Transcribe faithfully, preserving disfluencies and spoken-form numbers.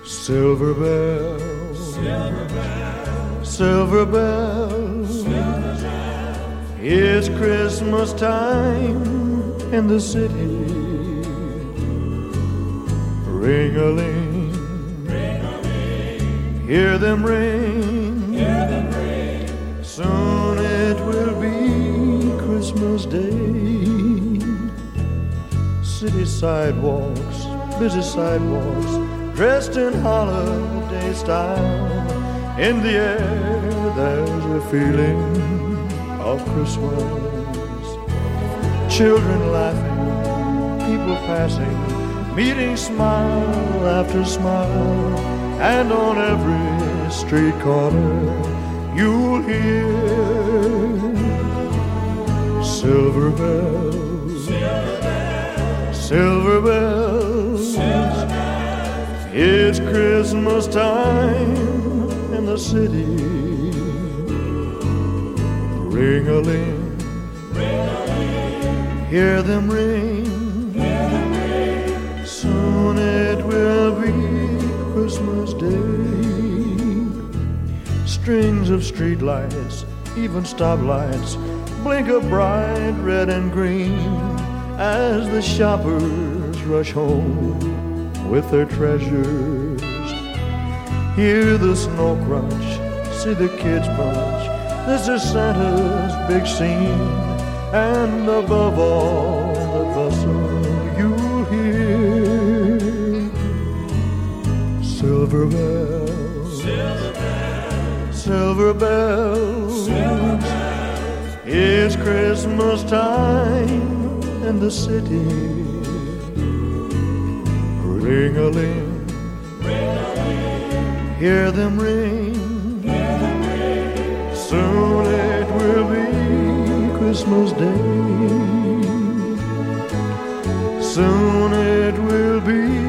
Silver bells, silver bells, silver bells, silver bells. It's Christmas time in the city. Ring-a-ling, Ring-a-ling, hear them ring. hear them ring. Soon it will be Christmas Day. City sidewalks, busy sidewalks, dressed in holiday style. In the air there's a feeling of Christmas. Children laughing, people passing, meeting smile after smile. And on every street corner you'll hear silver bells, Silver bells, silver bells. silver bells. It's Christmas time in the city. Ring-a-ling, Ring-a-ling, hear them ring. hear them ring. Soon it will be Christmas Day. Strings of streetlights, even stoplights, blink a bright red and green as the shoppers rush home with their treasures. Hear the snow crunch, see the kids punch. This is Santa's big scene, and above all the bustle you'll hear silver bells, Silver bells, silver bells. silver bells. It's Christmas time in the city. Ring-a-ling, Ring-a-ling, hear them ring. hear them ring. Soon it will be Christmas Day. Soon it will be